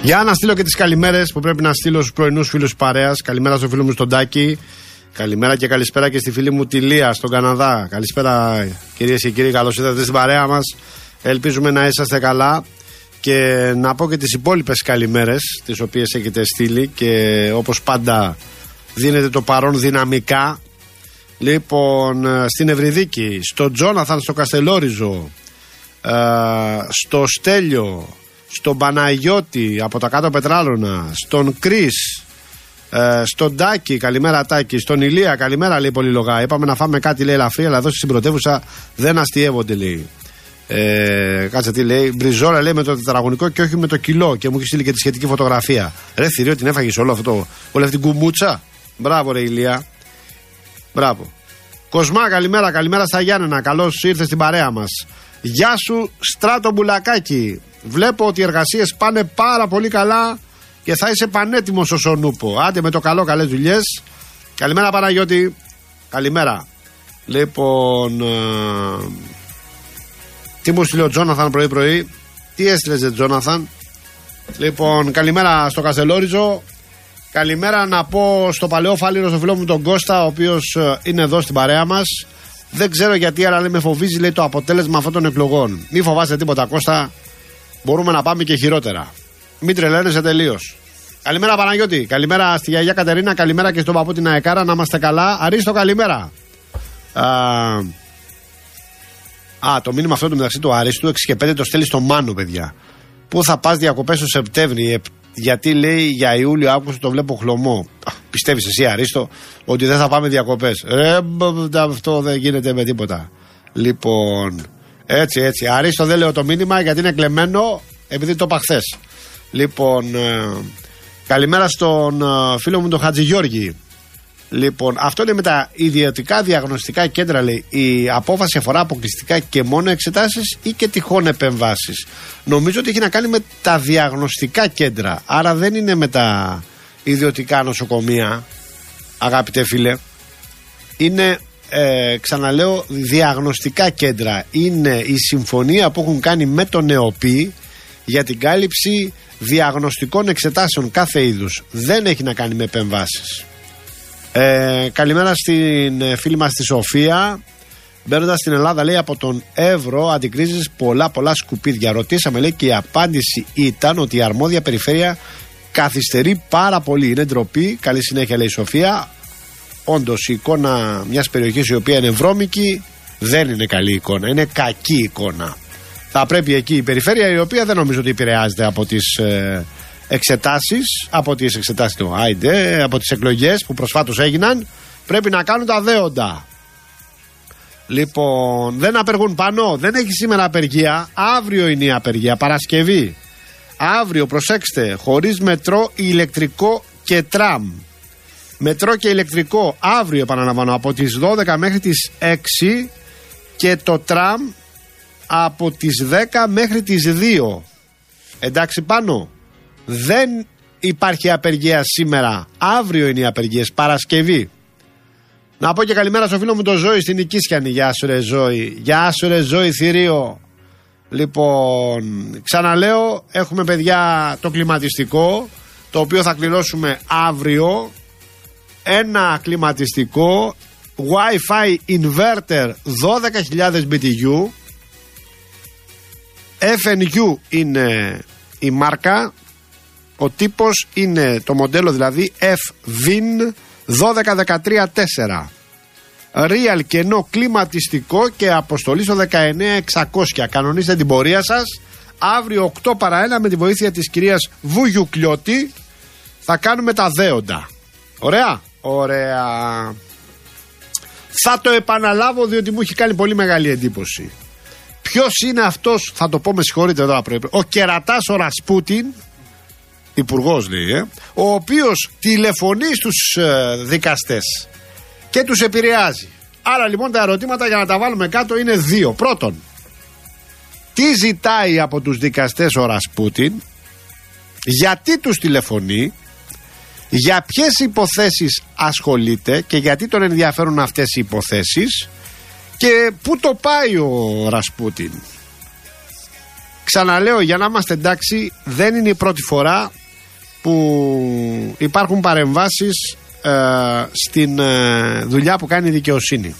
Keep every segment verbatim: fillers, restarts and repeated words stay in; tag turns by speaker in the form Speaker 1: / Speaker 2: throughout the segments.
Speaker 1: Για να στείλω και τις καλημέρες που πρέπει να στείλω στους πρωινούς φίλους της παρέας. Καλημέρα στο φίλο μου στον Τάκη. Καλημέρα και καλησπέρα και στη φίλη μου τη Λία στον Καναδά. Καλησπέρα κυρίες και κύριοι, καλώς ήρθατε στην παρέα μας. Ελπίζουμε να είσαστε καλά. Και να πω και τις υπόλοιπες καλημέρες τις οποίες έχετε στείλει και όπως πάντα δίνετε το παρόν δυναμικά. Λοιπόν, στην Ευρυδίκη, στον Τζόναθαν στο Καστελόριζο, ε, στο Στέλιο, στον Παναγιώτη από τα κάτω Πετράλωνα, στον Κρίς, ε, στον Τάκη, καλημέρα Τάκη, στον Ηλία, καλημέρα λέει Πολυλογά. Είπαμε να φάμε κάτι λέει ελαφρύ, αλλά εδώ στην πρωτεύουσα δεν αστιεύονται λέει. Ε, κάτσε τι λέει, μπριζόρα λέει με το τετραγωνικό και όχι με το κιλό. Και μου έχει στείλει και τη σχετική φωτογραφία. Ρε θηρίο, την έφαγες όλο αυτό, όλη αυτή την κουμπούτσα. Μπράβο ρε Ηλία. Μπράβο. Κοσμά, καλημέρα, καλημέρα στα Γιάννενα. Καλώς ήρθες στην παρέα μας. Γεια σου, Στράτο Μπουλακάκη. Βλέπω ότι οι εργασίες πάνε πάρα πολύ καλά και θα είσαι πανέτοιμος ως ο Νούπο. Άντε με το καλό, καλές δουλειές. Καλημέρα Παναγιώτη. Καλημέρα. Λοιπόν, ε, τι μου στείλει ο Τζόναθαν πρωί-πρωί. Τι έστειλες Τζόναθαν. Λοιπόν, καλημέρα στο Καστελόριζο. Καλημέρα να πω στο παλαιό φάληρο στο φίλο μου τον Κώστα, ο οποίος είναι εδώ στην παρέα μας. Δεν ξέρω γιατί, αλλά λέει, με φοβίζει λέει, το αποτέλεσμα αυτών των εκλογών. Μη φοβάσαι τίποτα Κώστα. Μπορούμε να πάμε και χειρότερα. Μην τρελαίνεσαι τελείως. Καλημέρα Παναγιώτη. Καλημέρα στη γιαγιά Κατερίνα. Καλημέρα και στον παππού την Αεκάρα. Να είμαστε καλά. Αρίστο, καλημέρα. Α, α, το μήνυμα αυτό του μεταξύ του Αρίστου έξι και πέντε το στέλνει στο Μάνο, παιδιά. Πού θα πας διακοπές το Σεπτέμβρη? Γιατί λέει για Ιούλιο-Αύγουστο το βλέπω χλωμό. Πιστεύεις εσύ Αρίστο ότι δεν θα πάμε διακοπές? Ρε, αυτό δεν γίνεται με τίποτα. Λοιπόν, έτσι έτσι. Αρίστο δεν λέω το μήνυμα γιατί είναι κλεμμένο, επειδή το είπα χθες. Λοιπόν, ε, καλημέρα στον ε, φίλο μου τον Χατζηγιώργη. Λοιπόν, αυτό είναι με τα ιδιωτικά διαγνωστικά κέντρα, λέει. Η απόφαση αφορά αποκλειστικά και μόνο εξετάσεις ή και τυχόν επεμβάσεις? Νομίζω ότι έχει να κάνει με τα διαγνωστικά κέντρα. Άρα δεν είναι με τα ιδιωτικά νοσοκομεία, αγαπητέ φίλε. Είναι, ε, ξαναλέω, διαγνωστικά κέντρα. Είναι η συμφωνία που έχουν κάνει με τον ΕΟΠΗ για την κάλυψη διαγνωστικών εξετάσεων κάθε είδους. Δεν έχει να κάνει με επεμβάσεις. Ε, καλημέρα στην φίλη μας τη Σοφία. Μπαίνοντας στην Ελλάδα, λέει, από τον Εύρο αντικρίζεις πολλά πολλά σκουπίδια. Ρωτήσαμε, λέει, και η απάντηση ήταν ότι η αρμόδια περιφέρεια καθυστερεί πάρα πολύ. Είναι ντροπή. Καλή συνέχεια, λέει η Σοφία. Όντως η εικόνα μιας περιοχής η οποία είναι βρώμικη δεν είναι καλή εικόνα, είναι κακή εικόνα. Θα πρέπει εκεί η περιφέρεια, η οποία δεν νομίζω ότι επηρεάζεται από τις ε, εξετάσεις, από τις εξετάσεις του ΆΙΝΤΕ, από τις εκλογές που προσφάτως έγιναν, πρέπει να κάνουν τα δέοντα. Λοιπόν, δεν απεργούν πάνω, δεν έχει σήμερα απεργία, αύριο είναι η απεργία, Παρασκευή. Αύριο, προσέξτε, χωρίς μετρό, ηλεκτρικό και τραμ. Μετρό και ηλεκτρικό αύριο, επαναλαμβάνω, από τις δώδεκα μέχρι τις έξι και το τραμ από τις δέκα μέχρι τις δύο. Εντάξει πάνω, δεν υπάρχει απεργία σήμερα, αύριο είναι οι απεργίες, Παρασκευή. Να πω και καλημέρα στο φίλο μου τον Ζώη στην Οικίσιανη. Γεια σου ρε Ζώη, γεια σου ρε Ζώη θηρίο. Λοιπόν, ξαναλέω, έχουμε παιδιά το κλιματιστικό, το οποίο θα κληρώσουμε αύριο. Ένα κλιματιστικό Wi-Fi inverter δώδεκα χιλιάδες μπι τι γιου, εφ εν γιου είναι η μάρκα, ο τύπος είναι το μοντέλο δηλαδή εφ βιν δώδεκα δεκατρία τέσσερα. Real κενό κλιματιστικό και αποστολή στο δεκαεννέα εξακόσια. Κανονίστε την πορεία σας. Αύριο οκτώ παρά ένα με τη βοήθεια της κυρίας Βουγιουκλιώτη θα κάνουμε τα δέοντα. Ωραία, ωραία. Θα το επαναλάβω διότι μου έχει κάνει πολύ μεγάλη εντύπωση. Ποιος είναι αυτός, θα το πω, με συγχωρείτε τώρα πρέπει, ο κερατάς ο Ρασπούτιν, υπουργός λέει, ε, ο οποίος τηλεφωνεί στους ε, δικαστές και τους επηρεάζει. Άρα λοιπόν τα ερωτήματα για να τα βάλουμε κάτω είναι δύο. Πρώτον, τι ζητάει από τους δικαστές ο Ρασπούτιν, γιατί τους τηλεφωνεί, για ποιες υποθέσεις ασχολείται και γιατί τον ενδιαφέρουν αυτές οι υποθέσεις και πού το πάει ο Ρασπούτιν. Ξαναλέω, για να είμαστε εντάξει, δεν είναι η πρώτη φορά που υπάρχουν παρεμβάσεις ε, στην ε, δουλειά που κάνει η δικαιοσύνη.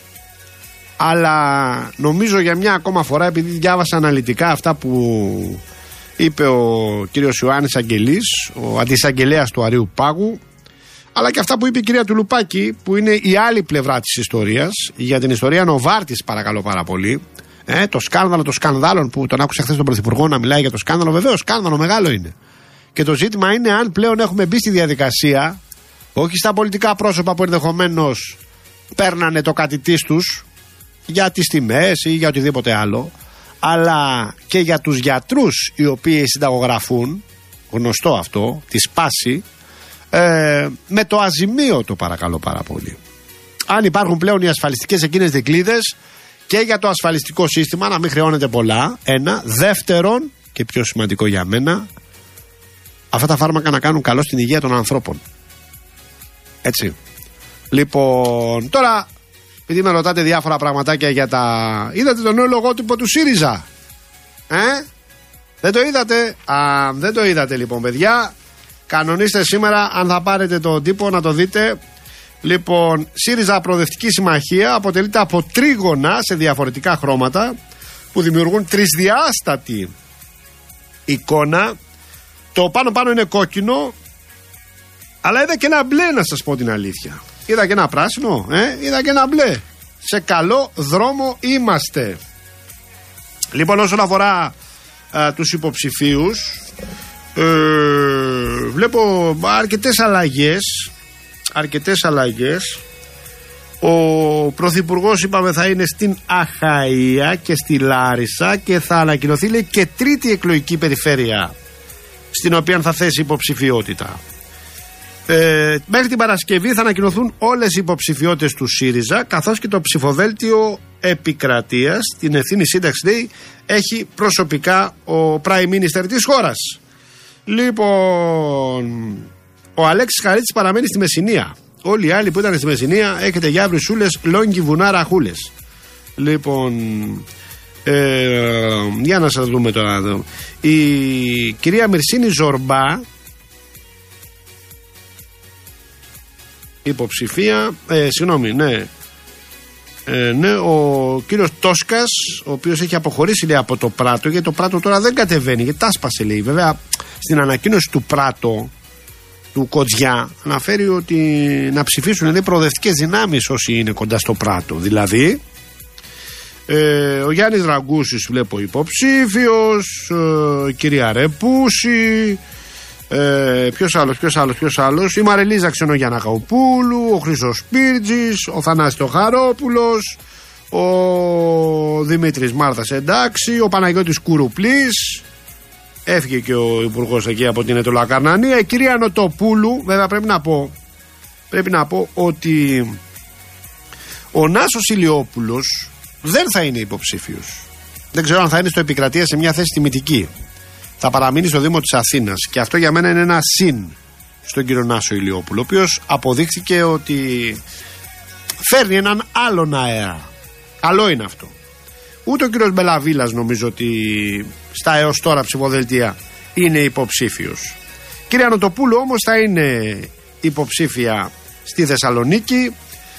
Speaker 1: Αλλά νομίζω για μια ακόμα φορά, επειδή διάβασα αναλυτικά αυτά που είπε ο κύριος Ιωάννης Αγγελής, ο αντισαγγελέας του Αρείου Πάγου, αλλά και αυτά που είπε η κυρία Τουλουπάκη, που είναι η άλλη πλευρά της ιστορίας, για την ιστορία Νοβάρτης, παρακαλώ πάρα πολύ. Ε, το σκάνδαλο των σκανδάλων, που τον άκουσα χθες τον Πρωθυπουργό να μιλάει για το σκάνδαλο. Βεβαίως, σκάνδαλο μεγάλο είναι. Και το ζήτημα είναι αν πλέον έχουμε μπει στη διαδικασία, όχι στα πολιτικά πρόσωπα που ενδεχομένως παίρνανε το κατητής τους για τις τιμές ή για οτιδήποτε άλλο, αλλά και για τους γιατρούς οι οποίοι συνταγογραφούν, γνωστό αυτό, τη σπάση, ε, με το αζημίωτο, παρακαλώ πάρα πολύ. Αν υπάρχουν πλέον οι ασφαλιστικές εκείνες δικλείδες και για το ασφαλιστικό σύστημα να μην χρεώνεται πολλά, ένα. Δεύτερον, και πιο σημαντικό για μένα, αυτά τα φάρμακα να κάνουν καλό στην υγεία των ανθρώπων. Έτσι. Λοιπόν, τώρα, επειδή με ρωτάτε διάφορα πραγματάκια για τα... Είδατε το νέο λογότυπο του ΣΥΡΙΖΑ? Ε? Δεν το είδατε? Α, δεν το είδατε λοιπόν, παιδιά. Κανονίστε σήμερα, αν θα πάρετε τον τύπο, να το δείτε. Λοιπόν, ΣΥΡΙΖΑ Προοδευτική Συμμαχία αποτελείται από τρίγωνα σε διαφορετικά χρώματα που δημιουργούν τρισδιάστατη εικόνα. Το πάνω πάνω είναι κόκκινο, αλλά είδα και ένα μπλε, να σας πω την αλήθεια. Είδα και ένα πράσινο, ε? είδα και ένα μπλε. Σε καλό δρόμο είμαστε. Λοιπόν, όσον αφορά α, τους υποψηφίους, ε, βλέπω αρκετές αλλαγές. Αρκετές αλλαγές. Ο Πρωθυπουργός, είπαμε, θα είναι στην Αχαΐα και στη Λάρισα και θα ανακοινωθεί, λέει, και τρίτη εκλογική περιφέρεια στην οποία θα θέσει υποψηφιότητα. Ε, μέχρι την Παρασκευή θα ανακοινωθούν όλες οι υποψηφιότητες του ΣΥΡΙΖΑ, καθώς και το ψηφοδέλτιο επικρατείας. Την ευθύνη σύνταξη, λέει, έχει προσωπικά ο Prime Minister της χώρας. Λοιπόν, ο Αλέξης Χαρίτσης παραμένει στη Μεσσηνία. Όλοι οι άλλοι που ήταν στη Μεσσηνία, έχετε για βρυσούλες, λόγκι, βουνά, ραχούλες. Λοιπόν, ε, για να σας δούμε τώρα εδώ. Η κυρία Μυρσίνη Ζορμπά, υποψηφία, ε, συγγνώμη, ναι, ε, ναι, ο κύριος Τόσκας, ο οποίος έχει αποχωρήσει, λέει, από το Πράτο, γιατί το Πράτο τώρα δεν κατεβαίνει, γιατί τα σπάσε, λέει. Βέβαια, στην ανακοίνωση του Πράτο, του Κοτζιά, αναφέρει ότι να ψηφίσουν, λέει, προοδευτικές δυνάμεις όσοι είναι κοντά στο Πράτο. Δηλαδή, ε, ο Γιάννης Ραγκούσης βλέπω υποψήφιος, ε, η κυρία Ρεπούση, ε, ποιος άλλος, ποιος άλλος, ποιος άλλος, η Μαρελίζα Ξενογιάννα Καουπούλου, ο Χρήστος Σπίρτζης, ο Θανάσης Χαρόπουλος, ο Δημήτρης Μάρθας, εντάξει, ο Παναγιώτης Κουρουπλής. Έφυγε και ο υπουργός εκεί από την Ετωλακαρνανία. Η κυρία Νοτοπούλου, βέβαια πρέπει να πω, πρέπει να πω ότι ο Νάσος Ηλιόπουλος δεν θα είναι υποψήφιος. Δεν ξέρω αν θα είναι στο Επικρατεία σε μια θέση τιμητική. Θα παραμείνει στο Δήμο της Αθήνας. Και αυτό για μένα είναι ένα συν στον κύριο Νάσο Ηλιόπουλο, ο οποίος αποδείχθηκε ότι φέρνει έναν άλλον αέρα. Καλό είναι αυτό. Ούτε ο κύριος Μπελαβίλας νομίζω ότι στα έως τώρα ψηφοδελτία είναι υποψήφιος. Κυρία Νοτοπούλου όμως θα είναι υποψήφια στη Θεσσαλονίκη.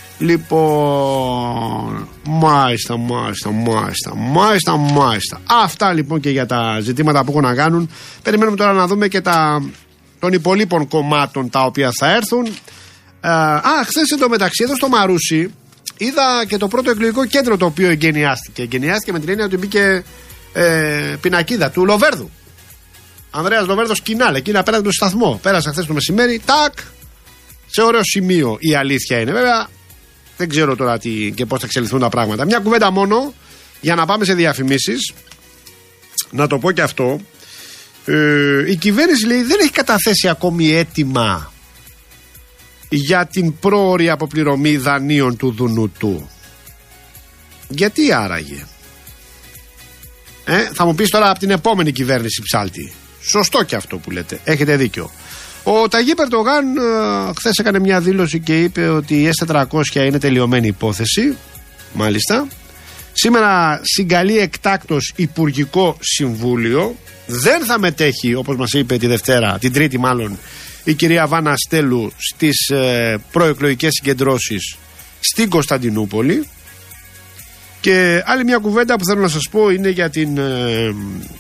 Speaker 1: Λοιπόν, μάλιστα, μάλιστα, μάλιστα, μάλιστα, μάλιστα. Αυτά λοιπόν και για τα ζητήματα που έχουν να κάνουν. Περιμένουμε τώρα να δούμε και τα των υπολείπων κομμάτων τα οποία θα έρθουν. Ε, α, χθες εντωμεταξύ εδώ στο Μαρούσι είδα και το πρώτο εκλογικό κέντρο το οποίο εγκαινιάστηκε. Εγκαινιάστηκε με την έννοια ότι μπήκε ε, πινακίδα του Λοβέρδου. Ανδρέας Λοβέρδος Κινάλ, εκεί απέναντι του σταθμό. Πέρασα χθες το μεσημέρι, τάκ, σε ωραίο σημείο η αλήθεια είναι. Βέβαια, δεν ξέρω τώρα τι και πώς θα εξελιχθούν τα πράγματα. Μια κουβέντα μόνο για να πάμε σε διαφημίσεις. Να το πω και αυτό. Ε, η κυβέρνηση, λέει, δεν έχει καταθέσει ακόμη αίτημα για την πρόωρη αποπληρωμή δανείων του Δουνουτού. Γιατί άραγε? Ε, θα μου πεις τώρα από την επόμενη κυβέρνηση, ψάλτη. Σωστό και αυτό που λέτε. Έχετε δίκιο. Ο Ταγί Περτογάν ε, χθες έκανε μια δήλωση και είπε ότι η ες τετρακόσια είναι τελειωμένη υπόθεση. Μάλιστα. Σήμερα συγκαλεί εκτάκτος Υπουργικό Συμβούλιο. Δεν θα μετέχει, όπως μας είπε τη Δευτέρα, την Τρίτη μάλλον, η κυρία Βάνα Στέλου στις ε, προεκλογικές συγκεντρώσεις στην Κωνσταντινούπολη. Και άλλη μια κουβέντα που θέλω να σας πω είναι για την ε,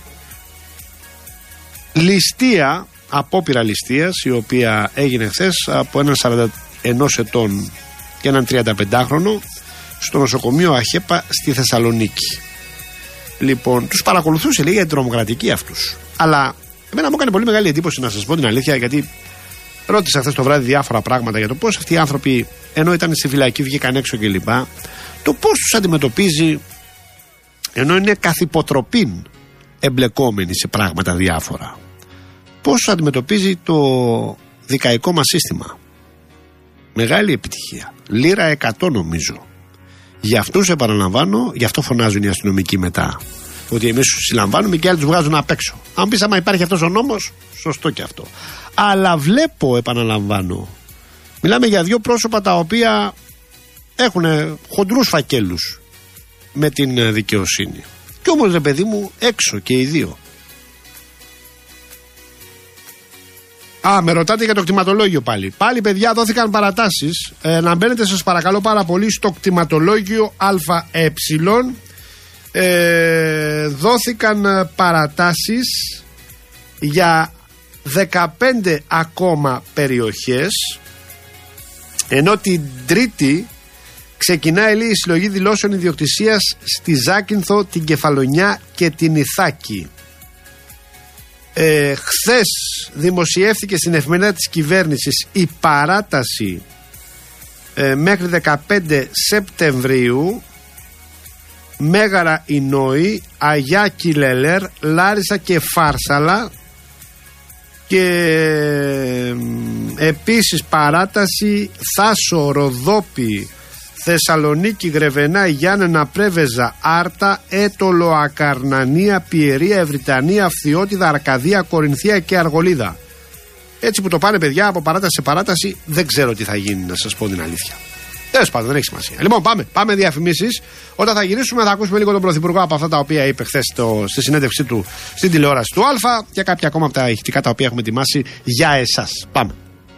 Speaker 1: ληστεία, απόπειρα ληστείας, η οποία έγινε χθες από έναν σαράντα ένα ετών και έναν τριανταπεντάχρονο στο νοσοκομείο Αχέπα στη Θεσσαλονίκη. Λοιπόν, τους παρακολουθούσε, λέει, για την τρομοκρατική αυτούς. Αλλά εμένα μου έκανε πολύ μεγάλη εντύπωση, να σας πω την αλήθεια, γιατί ρώτησα χθες το βράδυ διάφορα πράγματα για το πώς αυτοί οι άνθρωποι, ενώ ήταν στη φυλακή, βγήκαν έξω κλπ. Το πώς τους αντιμετωπίζει, ενώ είναι καθ' υποτροπήν εμπλεκόμενοι σε πράγματα διάφορα. Πώς τους αντιμετωπίζει το δικαϊκό μας σύστημα. Μεγάλη επιτυχία. Λίρα εκατό νομίζω. Για αυτούς, επαναλαμβάνω, γι' αυτό φωνάζουν οι αστυνομικοί μετά. Ότι εμείς τους συλλαμβάνουμε και άλλοι τους βγάζουν απ' έξω. Αν πεις άμα υπάρχει αυτός ο νόμος, σωστό και αυτό. Αλλά βλέπω, επαναλαμβάνω, μιλάμε για δύο πρόσωπα τα οποία έχουν χοντρούς φακέλους με την δικαιοσύνη. Κι όμως, ρε παιδί μου, έξω και οι δύο. Α, με ρωτάτε για το κτηματολόγιο πάλι. Πάλι, παιδιά, δόθηκαν παρατάσεις. Ε, να μπαίνετε, σας παρακαλώ πάρα πολύ, στο κτηματολόγιο ΑΕ. Ε, δόθηκαν παρατάσεις για δεκαπέντε ακόμα περιοχές, ενώ την Τρίτη ξεκινάει, λέει, η συλλογή δηλώσεων ιδιοκτησίας στη Ζάκυνθο, την Κεφαλονιά και την Ιθάκη. Ε, χθες δημοσιεύθηκε στην εφημερίδα της κυβέρνησης η παράταση ε, μέχρι δεκαπέντε Σεπτεμβρίου. Μέγαρα Ινόη, Αγιά Κιλελέρ, Λάρισα και Φάρσαλα. Και ε, επίσης παράταση Θάσο, Ροδόπη, Θεσσαλονίκη, Γρεβενά, Γιάννενα, Πρέβεζα, Άρτα, Έτολο, Ακαρνανία, Πιερία, Ευρυτανία, Φθιώτιδα, Αρκαδία, Κορινθία και Αργολίδα. Έτσι που το πάνε, παιδιά, από παράταση σε παράταση, δεν ξέρω τι θα γίνει, να σας πω την αλήθεια. Τέλος πάντων, δεν έχει σημασία. Λοιπόν, πάμε, πάμε διαφημίσεις. Όταν θα γυρίσουμε, θα ακούσουμε λίγο τον Πρωθυπουργό από αυτά τα οποία είπε χθες στη συνέντευξή του στην τηλεόραση του Α και κάποια ακόμα από τα ηχητικά τα οποία έχουμε ετοιμάσει για εσάς. Πάμε.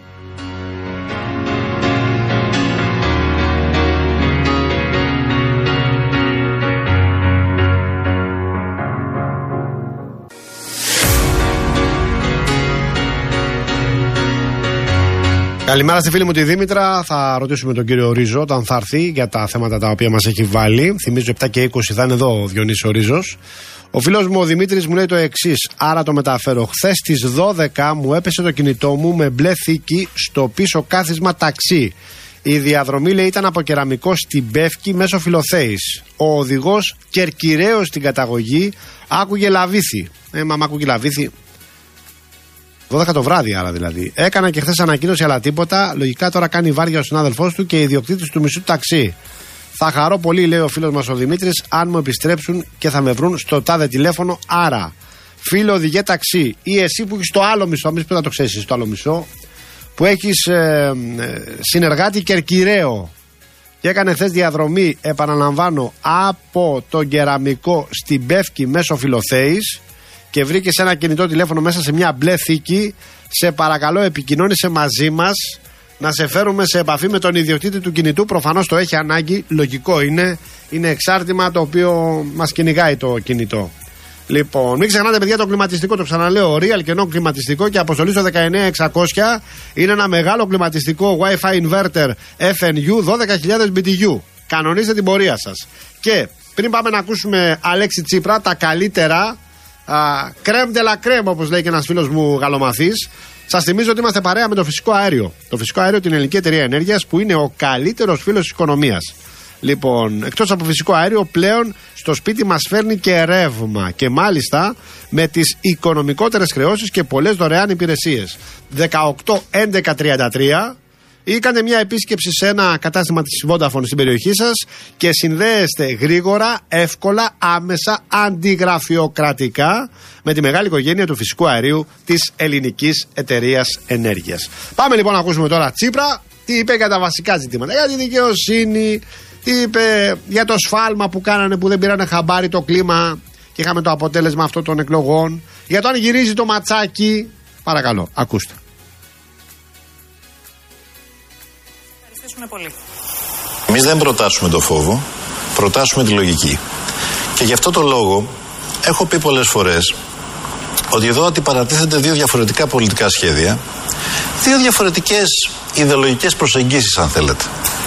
Speaker 1: Καλημέρα στη φίλη μου τη Δήμητρα. Θα ρωτήσουμε τον κύριο Ρίζο όταν θα έρθει για τα θέματα τα οποία μας έχει βάλει. Θυμίζω επτά και είκοσι θα είναι εδώ ο Διονύσης ο Ρίζος. Ο φίλος μου ο Δημήτρης μου λέει το εξής, άρα το μεταφέρω. Χθες στις δώδεκα μου έπεσε το κινητό μου με μπλε θήκη στο πίσω κάθισμα ταξί. Η διαδρομή, λέει, ήταν από κεραμικό στην Πεύκη μέσω Φιλοθέης. Ο οδηγός Κερκυραίος στην καταγωγή, άκουγε Λαβίθι. Ε, μα άκουγε Λαβίθι. δώδεκα το βράδυ, άρα δηλαδή. Έκανα και χθες ανακοίνωση, αλλά τίποτα. Λογικά τώρα κάνει βάρια ο συνάδελφός του και ιδιοκτήτης του μισού ταξί. Θα χαρώ πολύ, λέει ο φίλος μας ο Δημήτρης, αν μου επιστρέψουν και θα με βρουν στο τάδε τηλέφωνο. Άρα, φίλο οδηγέ ταξί, ή εσύ που έχεις το άλλο μισό, μην να το ξέρεις το άλλο μισό, που έχεις ε, συνεργάτη Κερκυραίο και έκανε χθες διαδρομή, επαναλαμβάνω, από τον κεραμικό στην Πεύκη μέσω Φιλοθέης και βρήκε ένα κινητό τηλέφωνο μέσα σε μια μπλε θήκη, σε παρακαλώ επικοινώνησε μαζί μας να σε φέρουμε σε επαφή με τον ιδιοκτήτη του κινητού. Προφανώς το έχει ανάγκη, λογικό είναι, είναι εξάρτημα το οποίο μας κυνηγάει το κινητό. Λοιπόν, μην ξεχνάτε, παιδιά, το κλιματιστικό, το ξαναλέω, Real κενό κλιματιστικό και αποστολή στο δεκαεννιά εξακόσια. Είναι ένα μεγάλο κλιματιστικό Wi-Fi inverter εφ εν γιου δώδεκα χιλιάδες μπι τι γιου. Κανονίστε την πορεία σας. Και πριν πάμε να ακούσουμε Αλέξη Τσίπρα, τα καλύτερα, κρέμ de la crème, όπως λέει και ένας φίλος μου γαλλομαθής, σας θυμίζω ότι είμαστε παρέα με το φυσικό αέριο. Το φυσικό αέριο, την ελληνική εταιρεία ενέργειας, που είναι ο καλύτερος φίλος της οικονομίας. Λοιπόν, εκτός από φυσικό αέριο, πλέον στο σπίτι μας φέρνει και ρεύμα. Και μάλιστα με τις οικονομικότερες χρεώσεις και πολλές δωρεάν υπηρεσίες. δεκαοκτώ έντεκα τριάντα τρία ή κάντε μια επίσκεψη σε ένα κατάστημα της Vodafone στην περιοχή σας και συνδέεστε γρήγορα, εύκολα, άμεσα, αντιγραφειοκρατικά με τη μεγάλη οικογένεια του φυσικού αερίου της ελληνικής εταιρείας ενέργειας. Πάμε λοιπόν να ακούσουμε τώρα Τσίπρα τι είπε για τα βασικά ζητήματα, για τη δικαιοσύνη, είπε για το σφάλμα που κάνανε που δεν πήρανε χαμπάρι το κλίμα και είχαμε το αποτέλεσμα αυτών των εκλογών. Για το αν γυρίζει το ματσάκι. Παρακαλώ, ακούστε.
Speaker 2: Ευχαριστήσουμε πολύ.
Speaker 3: Εμείς δεν προτάσουμε το φόβο, προτάσουμε τη λογική. Και γι' αυτό το λόγο έχω πει πολλές φορές ότι εδώ αντιπαρατίθενται δύο διαφορετικά πολιτικά σχέδια, δύο διαφορετικές ιδεολογικές προσεγγίσεις, αν θέλετε.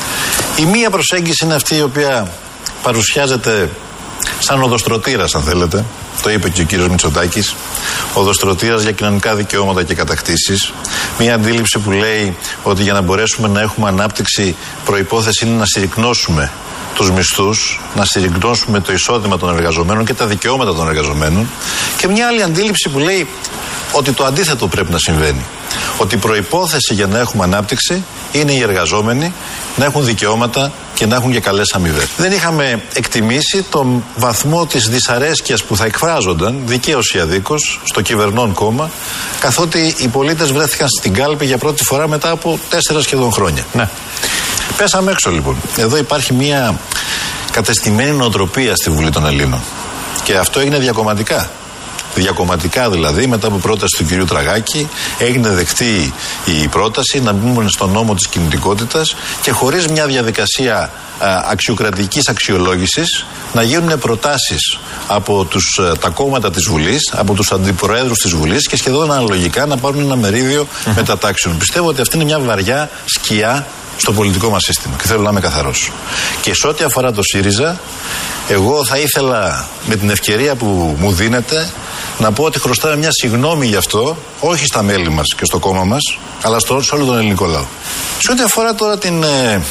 Speaker 3: Η μία προσέγγιση είναι αυτή η οποία παρουσιάζεται σαν οδοστρωτήρας, αν θέλετε. Το είπε και ο κύριος Μητσοτάκης. Οδοστρωτήρας για κοινωνικά δικαιώματα και κατακτήσεις. Μία αντίληψη που λέει ότι για να μπορέσουμε να έχουμε ανάπτυξη, προϋπόθεση είναι να συρρικνώσουμε τους μισθούς, να συρρικνώσουμε το εισόδημα των εργαζομένων και τα δικαιώματα των εργαζομένων. Και μια άλλη αντίληψη που λέει ότι το αντίθετο πρέπει να συμβαίνει. Ότι η προϋπόθεση για να έχουμε ανάπτυξη είναι οι εργαζόμενοι να έχουν δικαιώματα και να έχουν και καλές αμοιβές. Δεν είχαμε εκτιμήσει τον βαθμό της δυσαρέσκειας που θα εκφράζονταν, δικαίως ή αδίκως, στο κυβερνών κόμμα, καθότι οι πολίτες βρέθηκαν στην κάλπη για πρώτη φορά μετά από τέσσερα σχεδόν χρόνια. Ναι. Πέσαμε έξω λοιπόν. Εδώ υπάρχει μια κατεστημένη νοοτροπία στη Βουλή των Ελλήνων. Και αυτό έγινε διακομματικά. Διακομματικά δηλαδή, μετά από πρόταση του κυρίου Τραγάκη, έγινε δεκτή η πρόταση να μπούμε στον νόμο της κινητικότητας και χωρίς μια διαδικασία α, αξιοκρατικής αξιολόγησης να γίνουν προτάσεις από τους, α, τα κόμματα της Βουλής, από τους αντιπροέδρους της Βουλής και σχεδόν αναλογικά να πάρουν ένα μερίδιο mm-hmm. μετατάξεων. Πιστεύω ότι αυτή είναι μια βαριά σκιά στο πολιτικό μας σύστημα και θέλω να είμαι καθαρός. Και σε ό,τι αφορά το ΣΥΡΙΖΑ, εγώ θα ήθελα με την ευκαιρία που μου δίνεται να πω ότι χρωστάμε μια συγγνώμη γι' αυτό, όχι στα μέλη μας και στο κόμμα μας, αλλά στο, σε όλο τον ελληνικό λαό. Σε ό,τι αφορά τώρα την, ε,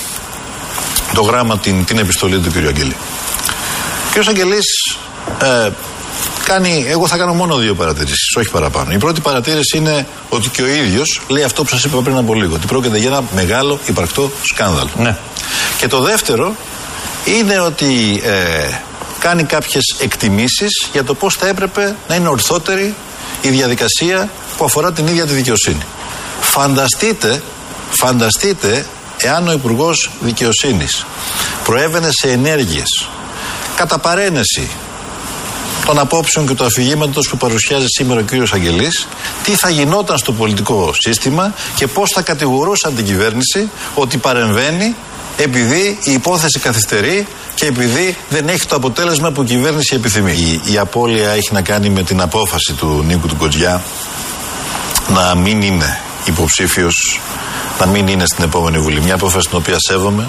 Speaker 3: το γράμμα, την, την επιστολή του κ. Αγγελή. Ο κ. Αγγελής ε, κάνει, εγώ θα κάνω μόνο δύο παρατηρήσεις, όχι παραπάνω. Η πρώτη παρατήρηση είναι ότι και ο ίδιος λέει αυτό που σας είπα πριν από λίγο, ότι πρόκειται για ένα μεγάλο υπαρκτό σκάνδαλο. Ναι. Και το δεύτερο είναι ότι ε, κάνει κάποιες εκτιμήσεις για το πώς θα έπρεπε να είναι ορθότερη η διαδικασία που αφορά την ίδια τη δικαιοσύνη. Φανταστείτε, φανταστείτε εάν ο Υπουργός Δικαιοσύνης προέβαινε σε ενέργειες κατά παρένεση των απόψεων και του αφηγήματος που παρουσιάζει σήμερα ο κύριος Αγγελής, τι θα γινόταν στο πολιτικό σύστημα και πώς θα κατηγορούσαν την κυβέρνηση ότι παρεμβαίνει επειδή η υπόθεση καθυστερεί και επειδή δεν έχει το αποτέλεσμα που η κυβέρνηση επιθυμεί. Η, η απώλεια έχει να κάνει με την απόφαση του Νίκου του Κοντζιά να μην είναι υποψήφιος, να μην είναι στην επόμενη Βουλή. Μια απόφαση την οποία σέβομαι.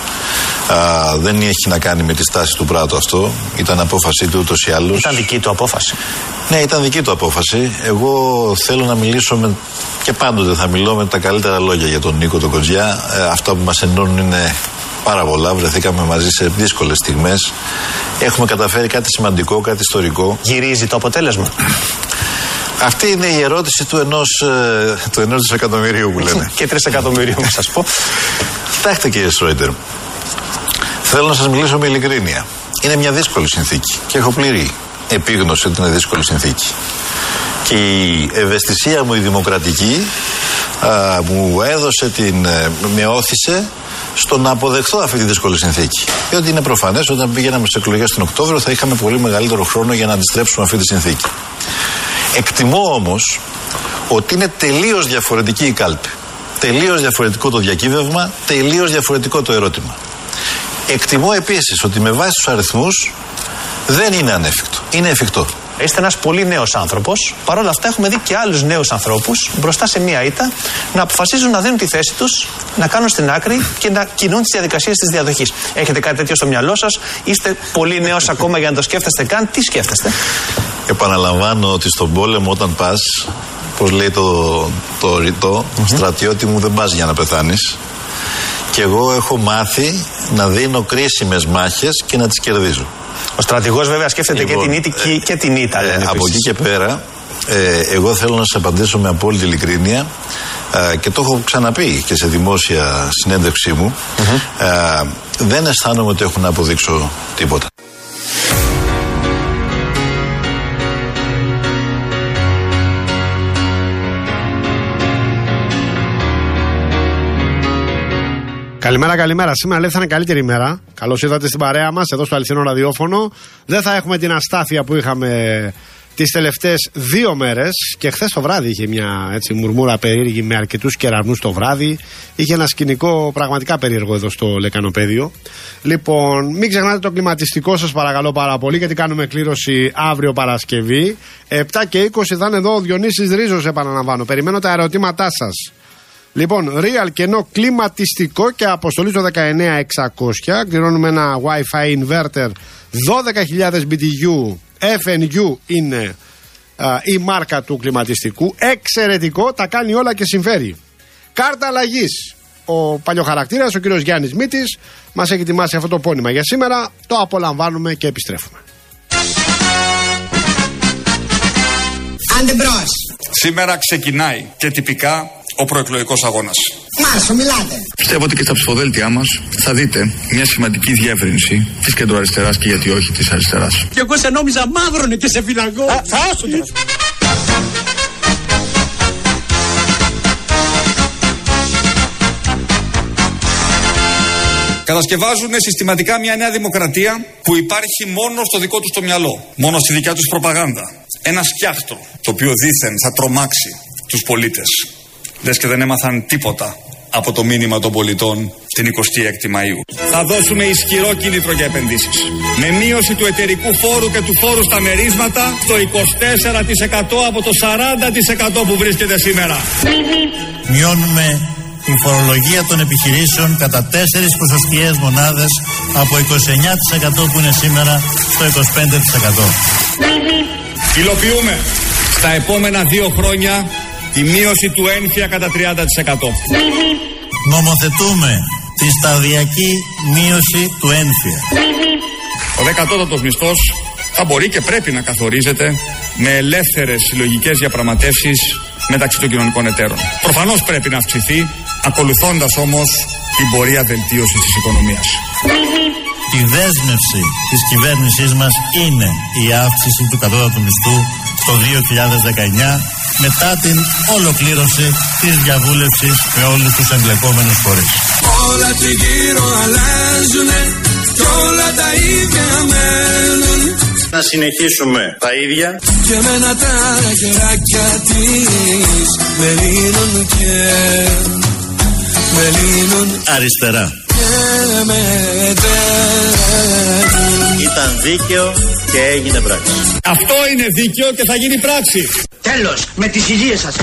Speaker 3: Α, δεν έχει να κάνει με τη στάση του Πράτου αυτό. Ήταν απόφασή του ούτως ή άλλως.
Speaker 2: Ήταν δική του απόφαση.
Speaker 3: Ναι, ήταν δική του απόφαση. Εγώ θέλω να μιλήσω με, και πάντοτε θα μιλώ με τα καλύτερα λόγια για τον Νίκο τον Κοντζιά. Ε, αυτά που μας ενώνουν είναι πάρα πολλά. Βρεθήκαμε μαζί σε δύσκολες στιγμές. Έχουμε καταφέρει κάτι σημαντικό, κάτι ιστορικό.
Speaker 2: Γυρίζει το αποτέλεσμα.
Speaker 3: Αυτή είναι η ερώτηση του ενός, ε, του ενός δισεκατομμυρίου που λένε.
Speaker 2: Και τρεις εκατομμυρίου να σας πω.
Speaker 3: Κοιτάξτε κύριε Στρόιτερ. Θέλω να σας μιλήσω με ειλικρίνεια. Είναι μια δύσκολη συνθήκη και έχω πλήρη επίγνωση ότι είναι δύσκολη συνθήκη. Και η ευαισθησία μου η δημοκρατική α, μου έδωσε την, με όθησε στο να αποδεχθώ αυτή τη δύσκολη συνθήκη. Διότι είναι προφανές όταν πήγαμε στις εκλογές τον Οκτώβριο θα είχαμε πολύ μεγαλύτερο χρόνο για να αντιστρέψουμε αυτή τη συνθήκη. Εκτιμώ όμως ότι είναι τελείως διαφορετική η κάλπη. Τελείως διαφορετικό το διακύβευμα, τελείως διαφορετικό το ερώτημα. Εκτιμώ επίσης ότι με βάση τους αριθμούς δεν είναι ανέφικτο. Είναι εφικτό.
Speaker 2: Είστε ένας πολύ νέος άνθρωπος. Παρ' όλα αυτά, έχουμε δει και άλλους νέους ανθρώπους μπροστά σε μία ήττα να αποφασίζουν να δίνουν τη θέση τους, να κάνουν στην άκρη και να κινούν τις διαδικασίες της διαδοχής. Έχετε κάτι τέτοιο στο μυαλό σας? Είστε πολύ νέος ακόμα για να το σκέφτεστε καν? Τι σκέφτεστε?
Speaker 3: Επαναλαμβάνω ότι στον πόλεμο, όταν πας, πώς λέει το, το ρητό, mm-hmm. στρατιώτη μου, δεν πας για να πεθάνεις. Και εγώ έχω μάθει να δίνω κρίσιμες μάχες και να τις κερδίζω.
Speaker 2: Ο στρατηγός βέβαια σκέφτεται λοιπόν, και την ήττη και, και την ήττα.
Speaker 3: Ε, ε, από εκεί και πέρα, ε, εγώ θέλω να σας απαντήσω με απόλυτη ειλικρίνεια ε, και το έχω ξαναπεί και σε δημόσια συνέντευξή μου. Mm-hmm. Ε, δεν αισθάνομαι ότι έχω να αποδείξω τίποτα.
Speaker 1: Καλημέρα, καλημέρα. Σήμερα λέει θα είναι καλύτερη ημέρα. Καλώς ήρθατε στην παρέα μας εδώ στο αληθινό ραδιόφωνο. Δεν θα έχουμε την αστάθεια που είχαμε τις τελευταίες δύο μέρες. Και χθες το βράδυ είχε μια έτσι, μουρμούρα περίεργη με αρκετούς κεραυνούς το βράδυ. Είχε ένα σκηνικό πραγματικά περίεργο εδώ στο Λεκανοπέδιο. Λοιπόν, μην ξεχνάτε το κλιματιστικό σας παρακαλώ πάρα πολύ, γιατί κάνουμε κλήρωση αύριο Παρασκευή. επτά και είκοσι θα είναι εδώ ο Διονύσης Ρίζος, επαναλαμβάνω. Περιμένω τα ερωτήματά σας. Λοιπόν, real κενό κλιματιστικό και αποστολή στο δεκαεννέα εξακόσια. Κληρώνουμε ένα Wi-Fi inverter δώδεκα χιλιάδες μπι τι γιου. εφ εν γιου είναι α, η μάρκα του κλιματιστικού. Εξαιρετικό, τα κάνει όλα και συμφέρει. Κάρτα αλλαγής. Ο παλιοχαρακτήρας, ο κύριος Γιάννης Μήτης, μας έχει ετοιμάσει αυτό το πόνημα για σήμερα. Το απολαμβάνουμε και επιστρέφουμε.
Speaker 4: Άντε μπρος.
Speaker 5: Σήμερα ξεκινάει και τυπικά ο προεκλογικός αγώνας.
Speaker 4: Μάρσο, μιλάτε.
Speaker 5: Πιστεύω ότι και στα ψηφοδέλτια μας θα δείτε μια σημαντική διεύρυνση της κεντροαριστεράς και γιατί όχι της αριστεράς.
Speaker 4: Και εγώ σε νόμιζα μαύρωνε και σε φυλακό. Θα άσου τώρα.
Speaker 5: Κατασκευάζουν συστηματικά μια νέα δημοκρατία που υπάρχει μόνο στο δικό τους το μυαλό, μόνο στη δικιά τους προπαγάνδα. Ένα σκιάχτρο το οποίο δήθεν θα τρομάξει τους πολίτες. Λες και δεν έμαθαν τίποτα από το μήνυμα των πολιτών την εικοστή έκτη Μαΐου. Θα δώσουμε ισχυρό κίνητρο για επενδύσεις. Με μείωση του εταιρικού φόρου και του φόρου στα μερίσματα στο είκοσι τέσσερα τοις εκατό από το σαράντα τοις εκατό που βρίσκεται σήμερα.
Speaker 6: Μειώνουμε την φορολογία των επιχειρήσεων κατά τέσσερις ποσοστιαίες μονάδες από είκοσι εννέα τοις εκατό που είναι σήμερα στο είκοσι πέντε τοις εκατό.
Speaker 5: Υλοποιούμε στα επόμενα δύο χρόνια τη μείωση του ένφια κατά τριάντα τοις εκατό.
Speaker 6: Νομοθετούμε τη σταδιακή μείωση του ένφια.
Speaker 5: Ο δεκατότατος μισθός θα μπορεί και πρέπει να καθορίζεται με ελεύθερες συλλογικές διαπραγματεύσεις μεταξύ των κοινωνικών εταίρων. Προφανώς πρέπει να αυξηθεί, ακολουθώντας όμως την πορεία βελτίωσης της οικονομίας.
Speaker 6: Η δέσμευση της κυβέρνησής μας είναι η αύξηση του κατώτατου μισθού το δύο χιλιάδες δεκαεννιά μετά την ολοκλήρωση της διαβούλευσης με όλους τους εμπλεκόμενους φορείς.
Speaker 7: Όλα τριγύρω αλλάζουνε κι όλα τα ίδια μένουν.
Speaker 6: Να συνεχίσουμε τα ίδια.
Speaker 7: Και μένα τα χεράκια της με λύνουν και με λύνουν
Speaker 6: αριστερά.
Speaker 7: Και με
Speaker 6: Ήταν δίκαιο και έγινε πράξη.
Speaker 5: Αυτό είναι δίκαιο και θα γίνει πράξη.
Speaker 4: Τέλος, με τις υγείες σας.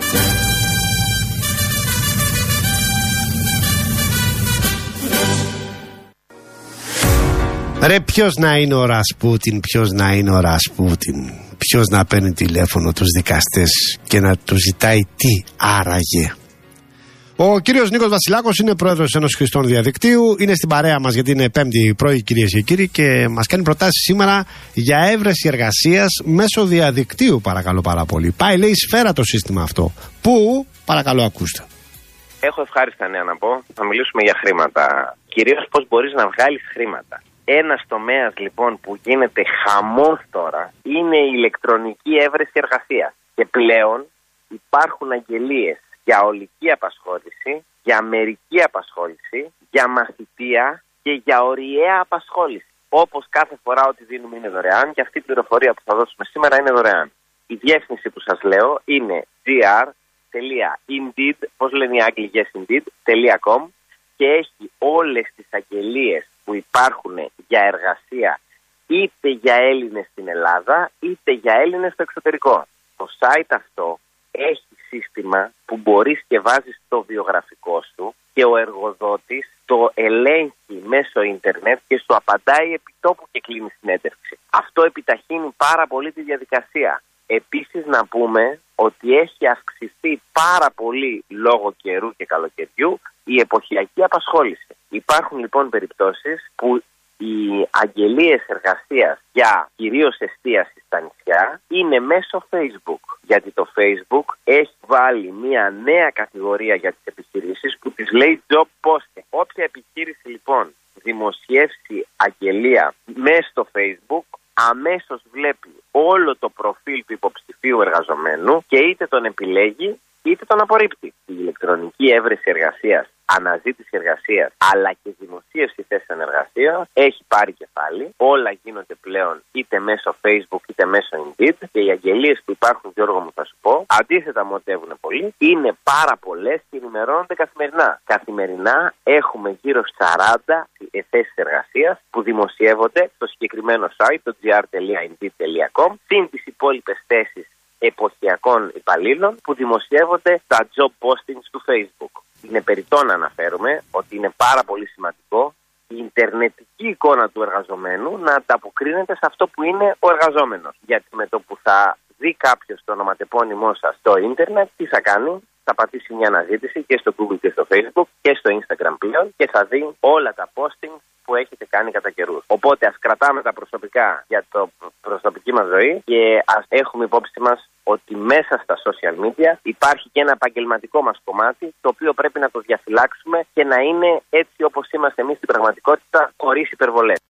Speaker 1: Ρε, ποιος να είναι ο Ρασπούτιν, ποιος να είναι ο Ρασπούτιν, ποιος να παίρνει τηλέφωνο τους δικαστές και να τους ζητάει τι άραγε. Ο κύριος Νίκος Βασιλάκος είναι πρόεδρος της Ένωσης Χρηστών Διαδικτύου, είναι στην παρέα μας γιατί είναι πέμπτη πρωί κυρίες και κύριοι και μας κάνει προτάσεις σήμερα για έβρεση εργασίας μέσω διαδικτύου, παρακαλώ πάρα πολύ. Πάει λέει σφαίρα το σύστημα αυτό. Πού, παρακαλώ ακούστε.
Speaker 8: Έχω ευχάριστα νέα να πω, θα μιλήσουμε για χρήματα. Κυρίως πώς μπορείς να βγάλεις χρήματα. Ένας τομέας λοιπόν που γίνεται χαμός τώρα είναι η ηλεκτρονική έβρεση εργασίας. Και πλέον υπάρχουν αγγελίες για ολική απασχόληση, για μερική απασχόληση, για μαθητεία και για ωριαία απασχόληση. Όπως κάθε φορά ό,τι δίνουμε είναι δωρεάν και αυτή η πληροφορία που θα δώσουμε σήμερα είναι δωρεάν. Η διεύθυνση που σας λέω είναι gr.indeed, πώς λένε οι Άγγλοι, yes, indeed.com και έχει όλες τις αγγελίες που υπάρχουν για εργασία είτε για Έλληνες στην Ελλάδα είτε για Έλληνες στο εξωτερικό. Το site αυτό έχει σύστημα που μπορείς και βάζεις το βιογραφικό σου και ο εργοδότης το ελέγχει μέσω ίντερνετ και σου απαντάει επί τόπου και κλείνει συνέντευξη. Αυτό επιταχύνει πάρα πολύ τη διαδικασία. Επίσης να πούμε ότι έχει αυξηθεί πάρα πολύ λόγω καιρού και καλοκαιριού η εποχιακή απασχόληση. Υπάρχουν λοιπόν περιπτώσεις που οι αγγελίες εργασίας για κυρίως εστίαση στα νησιά είναι μέσω Facebook. Γιατί το Facebook έχει βάλει μια νέα κατηγορία για τις επιχειρήσεις που τις λέει job posting. Όποια επιχείρηση λοιπόν δημοσιεύσει αγγελία μέσα στο Facebook αμέσως βλέπει όλο το προφίλ του υποψηφίου εργαζομένου και είτε τον επιλέγει είτε τον απορρίπτει. Η ηλεκτρονική έβρεση εργασίας, αναζήτηση εργασίας, αλλά και δημοσίευση θέσεων εργασίας έχει πάρει κεφάλι. Όλα γίνονται πλέον είτε μέσω Facebook είτε μέσω Indeed και οι αγγελίες που υπάρχουν, Γιώργο μου, θα σου πω, αντίθετα μου οτεύουν πολύ, είναι πάρα πολλές και ενημερώνονται καθημερινά. Καθημερινά έχουμε γύρω σαράντα θέσεις εργασίας που δημοσιεύονται στο συγκεκριμένο site, το τζι αρ τελεία indeed τελεία com, συν τις υπόλοιπες θέσεις εποχιακών υπαλλήλων που δημοσιεύονται στα job postings του Facebook. Είναι περιττό να αναφέρουμε ότι είναι πάρα πολύ σημαντικό η ιντερνετική εικόνα του εργαζομένου να ανταποκρίνεται σε αυτό που είναι ο εργαζόμενος. Γιατί με το που θα δει κάποιος το ονοματεπώνυμό σας στο ίντερνετ, τι θα κάνει? Θα πατήσει μια αναζήτηση και στο Google και στο Facebook και στο Instagram πλέον και θα δει όλα τα posting που έχετε κάνει κατά καιρούς. Οπότε ας κρατάμε τα προσωπικά για το προσωπική μας ζωή και ας έχουμε υπόψη μας ότι μέσα στα social media υπάρχει και ένα επαγγελματικό μας κομμάτι το οποίο πρέπει να το διαφυλάξουμε και να είναι έτσι όπως είμαστε εμείς στην πραγματικότητα, χωρίς υπερβολές.